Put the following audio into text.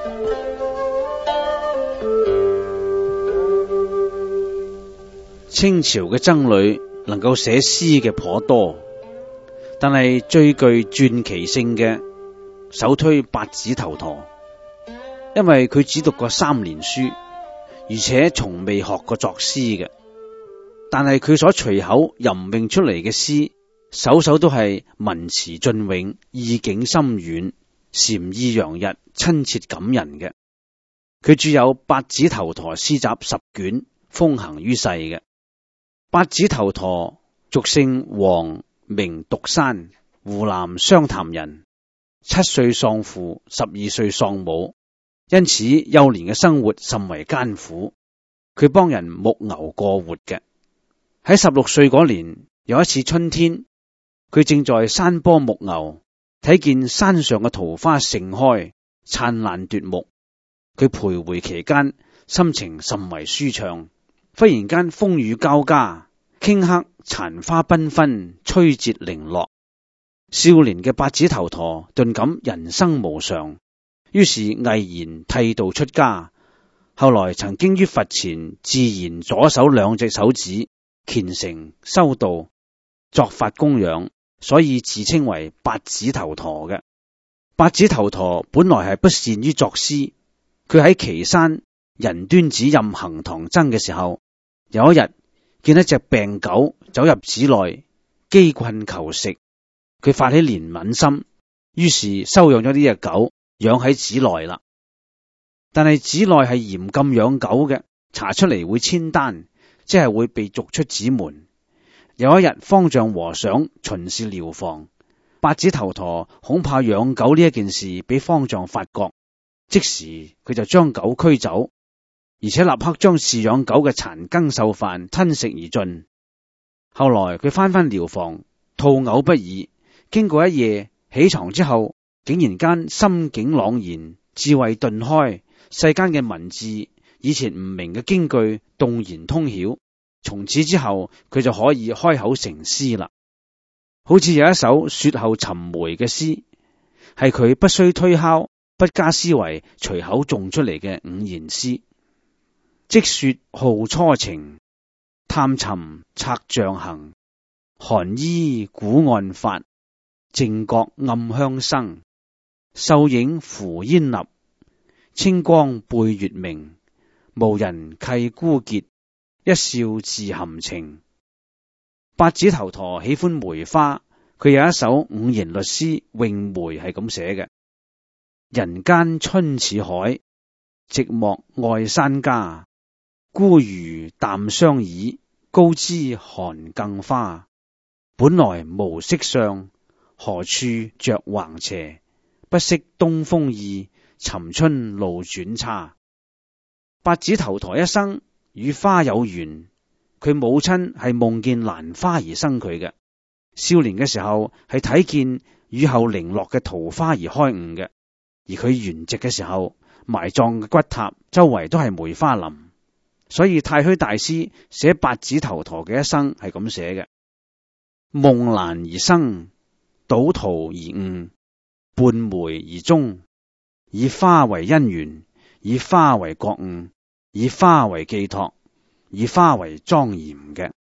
清朝嘅僧侶能夠寫詩嘅頗多，但係最具傳奇性嘅首推八指頭陀，因為佢只讀過3年書，而且從未學過作詩嘅。但係佢所隨口吟詠出嚟嘅詩，首首都係文辭雋永、意境深遠、禪意洋溢、親切感人嘅。佢著有《八指頭陀詩集》10卷，風行於世嘅。八指頭陀俗姓黃，名獨山，湖南湘潭人。7歲喪父，12歲喪母，因此幼年嘅生活甚為艱苦。佢幫人牧牛過活嘅。喺16歲嗰年，有一次春天，佢正在山坡牧牛，睇見山上嘅桃花盛開，燦爛奪目。佢徘徊期間，心情甚為舒暢。忽然間風雨交加，頃刻殘花繽紛，吹折零落。少年嘅八指頭陀頓感人生無常，於是毅然剃度出家。後來曾經於佛前自燃左手2隻手指，虔誠修道，作法供養，所以自稱為八指頭陀嘅。八指頭陀本來係不善於作詩，佢喺岐山仁端寺任行唐僧嘅時候，有一日見一隻病狗走入寺內，飢困求食，佢發起憐憫心，於是收養咗呢隻狗，養喺寺內啦。但係寺內係嚴禁養狗嘅，查出嚟會遷單，即係會被逐出寺門。有一日，方丈和尚巡視寮房，八指頭陀恐怕養狗呢一件事俾方丈發覺，即時佢就將狗驅走，而且立刻將飼養狗嘅殘羹瘦飯吞食而盡。後來佢翻寮房，吐嘔不已，經過一夜，起床之後，竟然間心境朗然，智慧頓開，世間嘅文字，以前唔明嘅經句，動然通曉。從此之後，佢就可以開口成詩啦。好似有一首雪後尋梅嘅詩，係佢不需推敲、不加思維，隨口誦出嚟嘅5言詩。積雪號初晴，探尋策象行。寒衣古案發，靜覺暗香生。秀影扶煙立，清光背月明。無人契孤結，一笑自含情。八指頭陀喜歡梅花，佢有一首5言律詩《詠梅》係咁寫嘅：人間春似海，寂寞愛山家。孤餘淡相倚，高知寒更花。本來無色相，何處着橫斜？不識東風意，尋春路轉差。八指頭陀一生與花有緣，佢母親係夢見蘭花而生佢嘅。少年嘅時候係睇見雨後零落嘅桃花而開悟嘅，而佢圓寂嘅時候，埋葬嘅骨塔周圍都係梅花林。所以太虛大師寫八指頭陀嘅一生係咁寫嘅：夢蘭而生，倒桃而悟，伴梅而終，以花為因緣，以花為覺悟，以花為寄託，以花為莊嚴嘅。